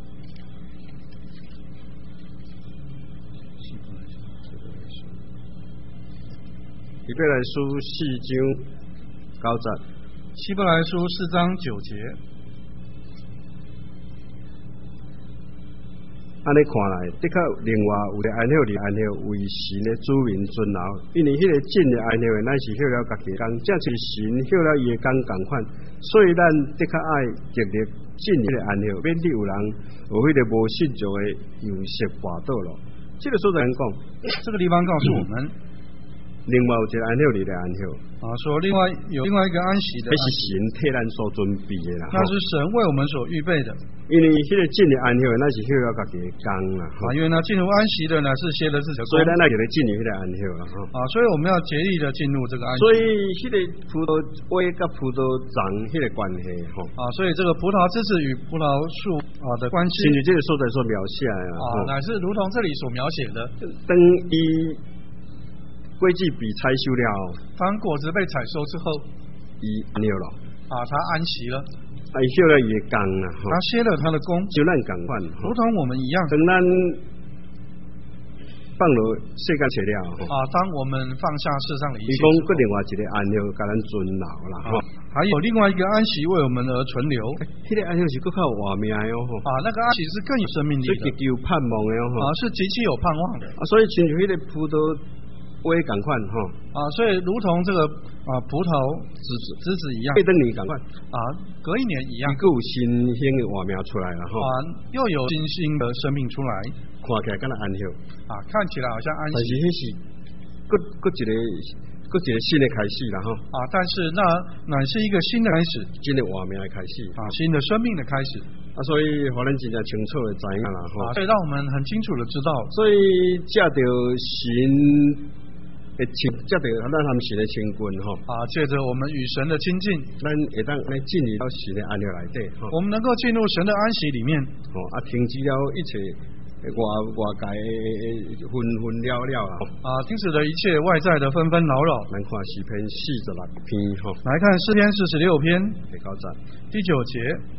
希伯来书四章九节。 希伯来书四章九节。 安尼看来，的确另外有个安息日安息为神的子民尊劳，因为迄个真的安息乃是休了家己的工，正是神休了伊的工共款。所以咱的确爱极力尽迄个安息，免得有人有迄个无信主的有失滑倒了。这个所在人讲， 这个地方告诉我们。 另外有一个安息日的安息啊，说另外有另外一个安息的， 那是神替咱所准备的啦。 那是神为我们所预备的。 因为迄个真的安息，那是休了家己的工啦。 啊，因为那进入安息的呢是歇了自己的工， 所以咱那就来进入迄个安息啦。 啊，所以我们要竭力的进入这个安息。 所以迄个葡萄花甲葡萄长迄个关系吼。 啊，所以这个葡萄枝子与葡萄树啊的关系， 甚至这个所在所描写的啊，乃是如同这里所描写的。 等伊果子被采收了， 当果子被采收之后， 伊安息了。 啊，他安息了。 啊，伊休了伊的工啦， 他歇了他的工， 就咱共款， 如同我们一样。 等咱放落世间切了吼。 啊，当我们放下世上的一切伊讲搁另外一个安息，甲咱存留啦吼。 还有另外一个安息为我们而存留。 迄、那个安息是搁较有活命的哦吼。 啊，那个安息是更有生命力的， 是极有盼望的哦吼。 啊，是极其有盼望的。 啊，所以亲像迄个葡萄花共款吼。 啊，所以如同这个啊葡萄籽籽子一样， 过等年共款。 啊，隔一年一样。 佫有新鲜的活命出来了吼。 啊，又有新兴的生命出来。 看起来敢若安息。 啊，看起来好像安息。 但是迄是佫佫一个。佫一个新的开始啦吼。 啊，但是那乃是一个新的开始， 新的活命的开始。 啊，新的生命的开始。 啊，所以互咱真正清楚的知影啦吼。 啊，所以让我们很清楚的知道。 所以借着神的亲，借着咱含神的亲近吼。啊， 借着我们与神的亲近， 咱会当来进入到神的安息内底吼。 我们能够进入神的安息里面。 吼啊，停止了一切。外外界纷纷扰扰啦， 啊，停止了一切外在的纷纷扰扰。 咱看诗篇四十六篇吼， 来看诗篇四十六篇第九节， 第九节。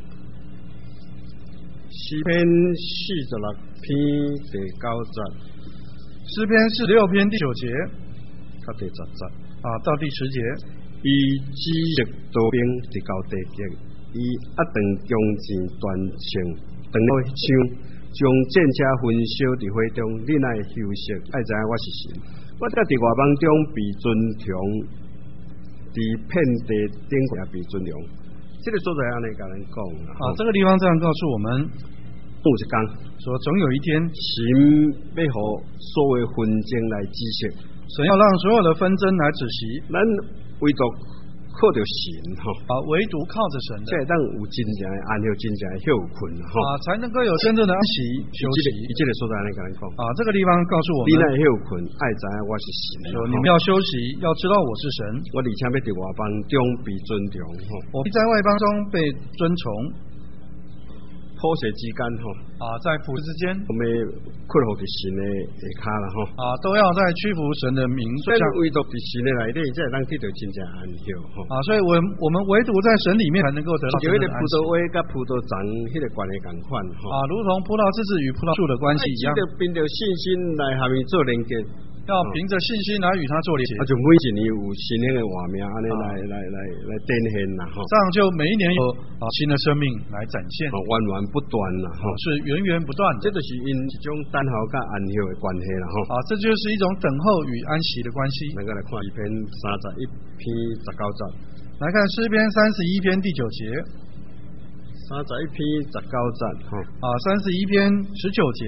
诗篇四十六篇第九节， 诗篇四十六篇第九节， 到第十节， 啊，到第十节。 伊知识多兵第九地极，伊一顿强健断性，断到枪。将战车焚烧伫火中，你乃休息，爱知影我是神。我甲伫外邦中被尊崇，伫遍地顶也被尊荣。这个所在安尼甲咱讲啦。 啊，这个地方这样告诉我们， 有一天说总有一天， 神要互所有纷争来止息， 神要让所有的纷争来止息。 咱唯独靠着神哈， 啊，唯独靠着神的， 才会当有真正的安息，真正的休困哈， 啊，才能够有真正的安息休息。 伊这个所在安尼甲咱讲， 啊，这个地方告诉我们， 你乃休困，爱知影我是神。 说你们要休息，要知道我是神。 我而且要伫外邦中被尊重哈， 我在外邦中被尊崇。 普世之间哈， 啊，在普世之间， 我们屈服伫神的下骹啦哈， 啊，都要在屈服神的名下。 唯独伫神的内底，才会当得到真正安息哈。 啊，所以我我们唯独在神里面才能够得到真正的安息。 就迄个葡萄花甲葡萄长迄个关系共款哈。 啊，如同葡萄枝子与葡萄树的关系一样。 要凭着信心来和伊做连接。 要凭着信心来与他做连结， 啊，就每一年有新的画面，安尼来来来来展现啦，哈。 这样就每一年有啊新的生命来展现， 源源不断啦，哈。 是源源不断的。 这就是因一种等候甲安息的关系啦，哈。 啊，这就是一种等候与安息的关系。 咱个来看一篇三十一篇十九节， 来看诗篇三十一篇第九节， 三十一篇十九节，哈。 啊，三十一篇十九节。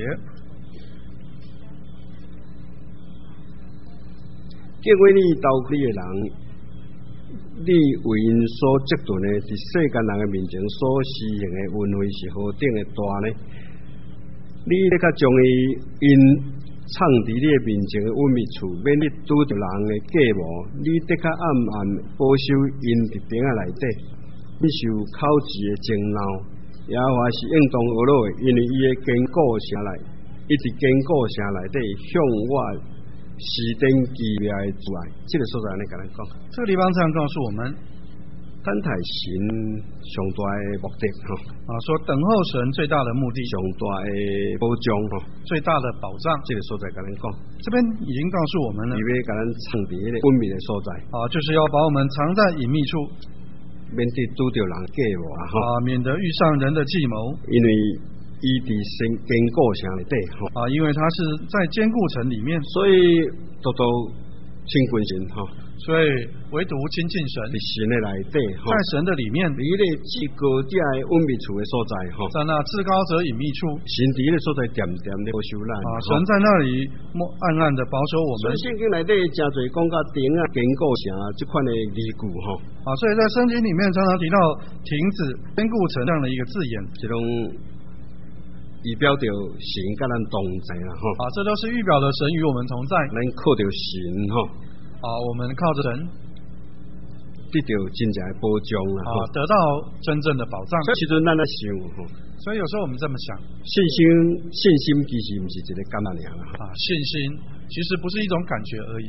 敬畏你道理的人，你为因所积存的，伫世间人的面前所施行的恩惠是何等的大呢？你咧较将伊因藏伫你的面前的隐秘处，免你拄着人的计谋，你得较暗暗保守因伫饼仔内底，你受口舌的争闹，也或是应当恶恼的，因为伊的坚固城内，伊伫坚固城内底向我。是等奇妙的阻碍，这个所在安尼甲咱讲。 这个地方这样告诉我们， 等待神上大的目的哈。 啊，说等候神最大的目的， 上大的保障哈， 最大的保障。 这个所在甲咱讲。这边已经告诉我们了， 伊要甲咱藏伫迄个隐秘的所在。 啊，就是要把我们藏在隐秘处， 免得拄着人计谋啊哈。 啊，免得遇上人的计谋， 因为。伊伫坚坚固城内底吼啊，因为它是在坚固城里面， 所以多多亲近神吼， 所以唯独亲近神， 伫神的内底吼， 在神的里面， 伫咧至高者的隐秘处的所在吼， 在那至高者隐秘处， 神伫咧所在点点咧保守咱啊，神在那里默暗暗的保守我们。 所以圣经内底真侪讲到顶啊坚固城这款的字句吼啊，所以在圣经里面常常提到亭子、坚固城这样的一个字眼， 这种。以表着神甲咱同在啦，吼！ 啊，这都是预表的神与我们同在。 咱靠着神，吼！ 啊，我们靠着神， 得到真正的保障啦， 啊，得到真正的保障。 所以时阵咱咧想，吼！ 所以有时候我们这么想， 信心，信心其实不是一个感觉尔啦， 啊，信心其实不是一种感觉而已。 因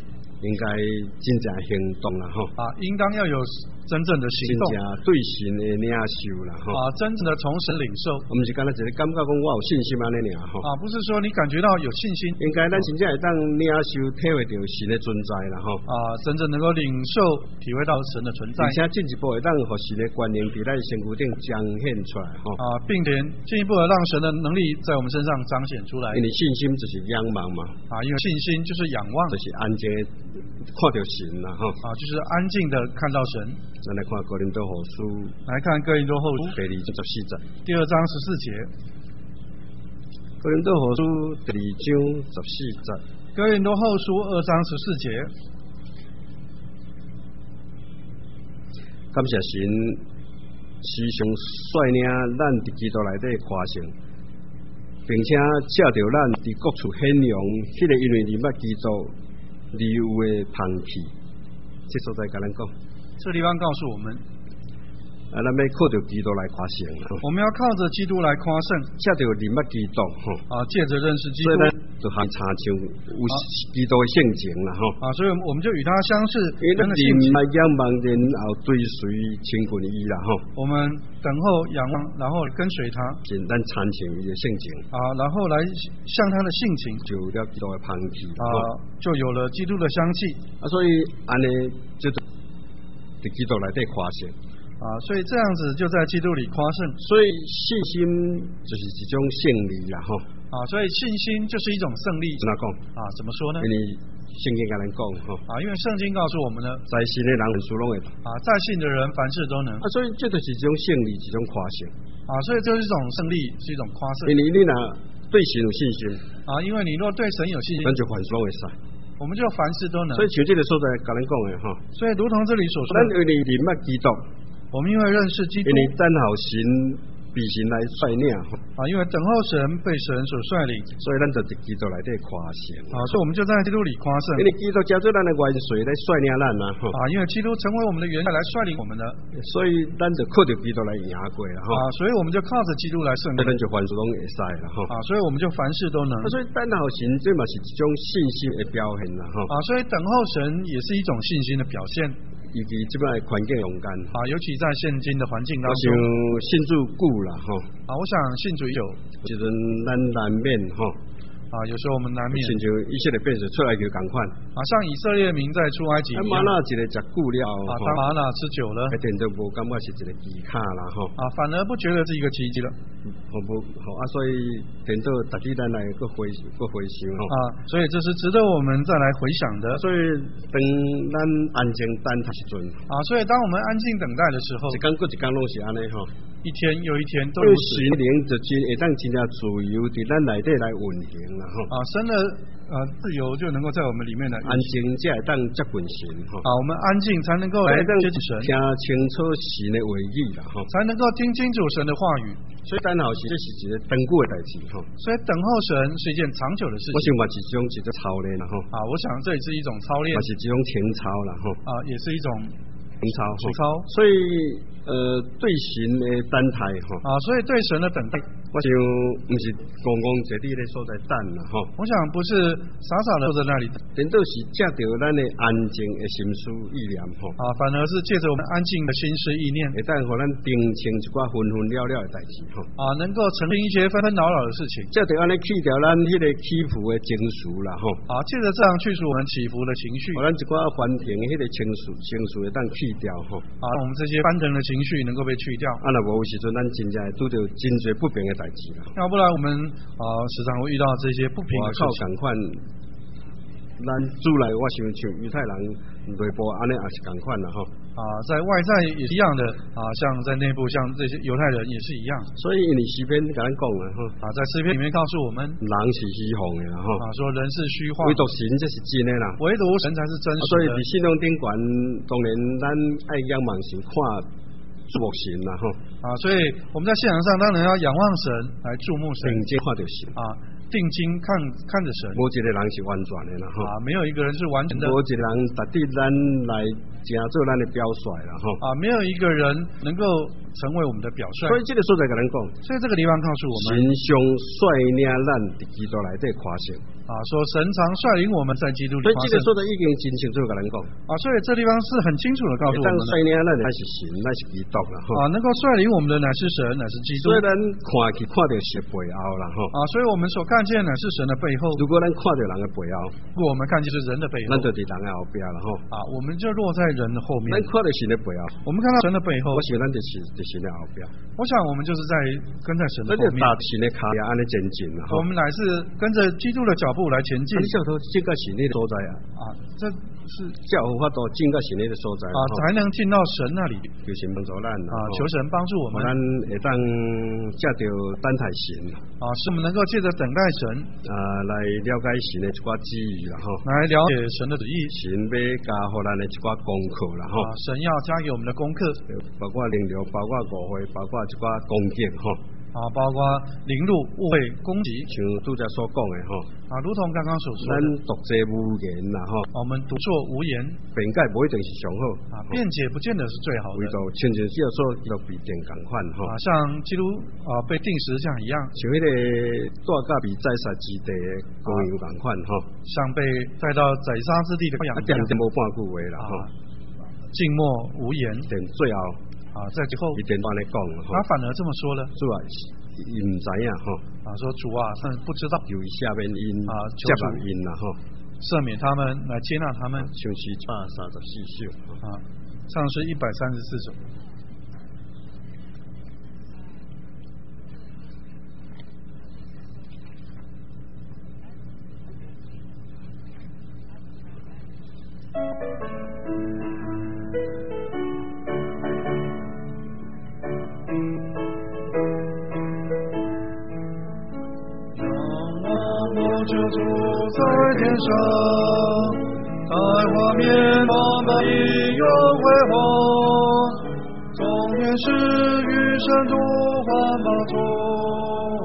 应该真正行动啦吼。 啊，应当要有真正的行动， 真正对神的领受啦吼。 啊，真正的从神领受。 我们是干那一个感觉讲我有信心安尼尔吼。 啊，不是说你感觉到有信心， 应该咱真正会当领受体会到神的存在啦吼。 啊，真正能够领受体会到神的存在， 而且进一步会当互神的观念伫咱身躯顶彰显出来吼。 啊，并且进一步的让神的能力在我们身上彰显出来。 因为信心就是仰望嘛。 啊，因为信心就是仰望， 就是安静看到神啦吼。 啊，就是安静的看到神。 咱来看哥林多后书， 来看哥林多后书第二章十四节， 第二章十四节。 哥林多后书第二章十四节， 哥林多后书二章十四节。 感谢神，时常率领咱伫基督内底夸胜，并且借着咱伫各处显扬迄个因为认捌基督而有的放弃。这所在甲咱讲， 这地方告诉我们， 啊，咱要靠着基督来夸胜， 我们要靠着基督来夸胜， 借着认捌基督，吼， 啊，借着认识基督， 所以咱就含参像有基督的性情啦，吼， 啊，所以我们就与他相似， 因为咱人来仰望，然后追随亲近伊啦，吼， 我们等候仰望，然后跟随他， 咱参像伊的性情， 啊，然后来像他的性情， 就有了基督的香气， 啊，就有了基督的香气， 啊，所以安尼就伫基督内底夸胜。 啊，所以这样子就在基督里夸胜， 所以信心就是一种胜利啦，吼。 啊，所以信心就是一种胜利。 怎么讲？ 啊，怎么说呢？ 因为圣经跟咱讲，吼。 啊，因为圣经告诉我们呢， 在信的人凡事拢会。 啊，在信的人凡事都能。 啊，所以这就是一种胜利，一种夸胜。 啊，所以这是一种胜利，是一种夸胜。 因为你若对神有信心。 啊，因为你若对神有信心， 咱就凡事拢会使。 我们就凡事都能。 所以像这个所在跟咱讲的，吼。 所以如同这里所说， 咱因为认捌基督。 我们因为认识基督， 因为等候神被神来率领， 啊，因为等候神被神所率领， 所以咱就伫基督内底夸胜， 啊，所以我们就在基督里夸胜。 因为基督叫做咱的元帅来率领咱啦， 啊，因为基督成为我们的元帅来率领我们的， 所以咱就靠着基督来赢过啦， 啊，所以我们就靠着基督来胜过， 咱就凡事拢会使啦，哈， 啊，所以我们就凡事都能。 所以等候神这嘛是一种信心的表现啦，哈， 啊，所以等候神也是一种信心的表现。 以及这摆环境勇敢啊，尤其在现今的环境当中， 像信主久啦，哈， 啊，我想信主有， 就是咱难免哈。 啊，有时候我们难免， 亲像以色列变成出来就共款。 啊，像以色列民在出埃及一样。 玛纳一个食久了， 啊，当玛纳吃久了， 一点都无感觉是一个奇卡啦，吼。 啊，反而不觉得是一个奇迹了。 好不好啊？所以点到值得咱来个回个回想吼。 啊，所以这是值得我们再来回想的。 所以等咱安静等待时阵。 啊，所以当我们安静等待的时候， 一天过一天拢是安尼吼。 一天又一天都如此。 神灵就真会当真正自由伫咱内底来运行啦吼。 啊，神的呃自由就能够在我们里面来安静才会当接近神吼。 啊，我们安静才能够来接近神， 听清楚神的话语啦吼， 才能够听清楚神的话语。 所以等候是这是一个长久的代志吼。 所以等候神是一件长久的事情。 我想嘛是一种一种操练啦吼。 啊，我想这也是一种操练。 嘛是一种情操啦吼。 啊，也是一种情操。 情操。 所以呃，对神的等待吼。 啊，所以对神的等待， 我想不是公公坐伫咧所在等啦吼。 我想不是傻傻的坐在那里， 反倒是借着咱的安静的心思意念吼。 啊，反而是借着我们安静的心思意念， 会当互咱定清一寡纷纷扰扰的代志吼。 啊，能够澄清一些纷纷扰扰的事情。 借着安尼去掉咱迄个起伏的情绪啦吼。 啊，借着这样去除我们起伏的情绪， 互咱一寡翻腾的迄个情绪情绪会当去掉吼。 啊，我们这些翻腾的情绪能够被去掉。 啊，若无有时阵，咱真正会拄着真侪不平的代志啦。 要不然我们啊、呃、时常会遇到这些不平的事情。 赶快，咱主来，我想像犹太人内部安尼也是赶快啦吼。 啊，在外在也是一样的啊，像在内部，像这些犹太人也是一样。 所以因为诗篇甲咱讲啦吼。 啊，在诗篇里面告诉我们， 人是虚晃的啦吼。 啊，说人是虚幻， 唯独神这是真的啦。 唯独神才是真实的。 所以伫信仰顶悬，当然咱爱仰望神看。注目神啦吼， 啊，所以我们在信仰上当然要仰望神来注目神， 定睛看着神啊，定睛看看着神。 无一个人是完全的啦吼， 啊，没有一个人是完全的。 无一个人值得咱来真做咱的表率啦吼。 啊，没有一个人能够成为我们的表率。 所以这个所在跟咱讲， 所以这个地方告诉我们， 神上率领咱伫基督内底夸胜。 啊，说神常率领我们在基督里所以夸胜。 这个所在已经真清楚跟咱讲。 啊，所以这地方是很清楚的告诉我们， 率领咱乃是神，乃是基督啦吼。 啊，能够率领我们的乃是神，乃是基督。 所以咱看去看到是背后啦吼。 啊，所以我们所看见乃是神的背后。 如果咱看到人的背后， 如果我们看见是人的背后， 咱就伫人的后边啦吼。 啊，我们就落在人的后面。 咱看到神的背后， 我们看到神的背后， 我想咱就是伫神的后边。 我想我们就是在跟在神的后面， 打神的脚也安尼前进啦吼。 我们乃是跟着基督的脚步来前进。 你教徒进到神的所在啊， 啊，这是教有法度进到神的所在啊，才能进到神那里。 求神帮助咱啊，求神帮助我们， 咱会当借着等待神啊，使我们能够借着等待神啊，来了解神的一寡旨意啦吼， 来了解神的旨意。 神要加予咱的一寡功课啦吼， 啊，神要加给我们的功课， 包括灵流，包括误会，包括一寡攻击吼。 啊，包括凌辱、误会、攻击， 像拄则所讲的吼， 啊，如同刚刚所说的， 咱读这无言啦吼， 我们读作无言， 辩解不一定是上好， 啊，辩解不见得是最好的， 为着亲像基督所基督被定共款吼， 啊，像基督啊被钉十字架一样， 像迄个带甲被宰杀之地的羔羊共款吼， 像被带到宰杀之地的羔羊一样， 啊，无半句话啦吼， 静默无言， 等最后。 啊，在最后， 一点半来讲， 他反而这么说了， 主啊，伊唔知影吼， 啊，说主啊，他们不知道， 由下面因啊， 接纳因啦吼， 赦免他们，来接纳他们， 像是一百三十四首啊，唱诗一百三十四首。 就住在天上，在画面茫茫应有辉煌，从天使与神主环抱中，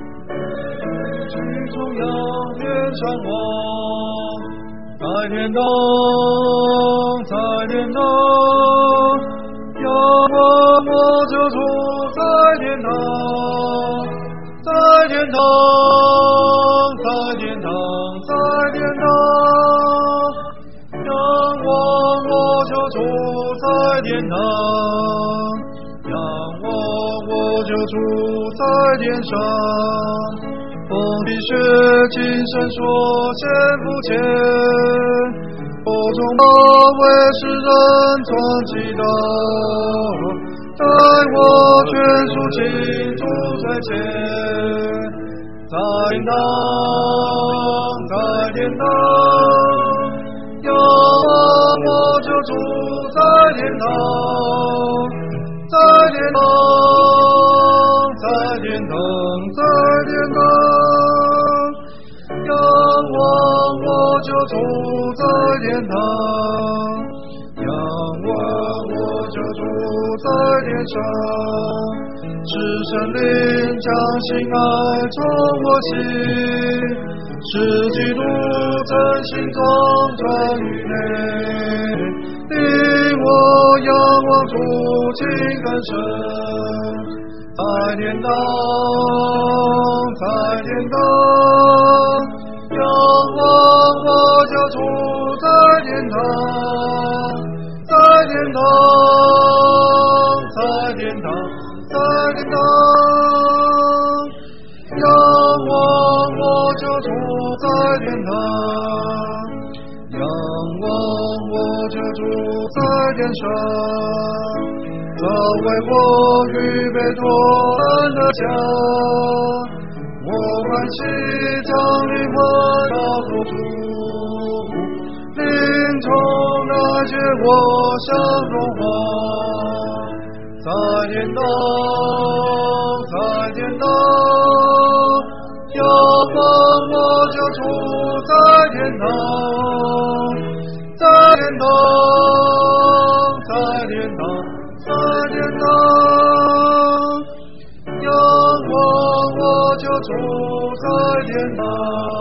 去中央天上望，在天堂，在天堂，仰望我就住在天堂，在天堂。在天堂，在天堂，仰望我就住在天堂，仰望我就住在天上。风的血，今生所见不见，火中包围世人传祈祷，在我全属清楚在前。在天堂，在天堂，仰望我就住在天堂，在天堂，在天堂，在天堂，仰望我就住在天堂，仰望我就住在天上。是神灵将心爱从我心，是基督真心装装于内，令我仰望主情更深。在天堂，在天堂，仰望我就住在天堂，在天堂，在天堂。在天堂，仰望我就住在天堂，仰望我就住在天上，早为我预备多安的家，我欢喜将灵魂交付主，灵从那些我相荣华。在天堂，在天堂，仰望我就住在天堂，在天堂，在天堂，在天堂，仰望我就住在天堂。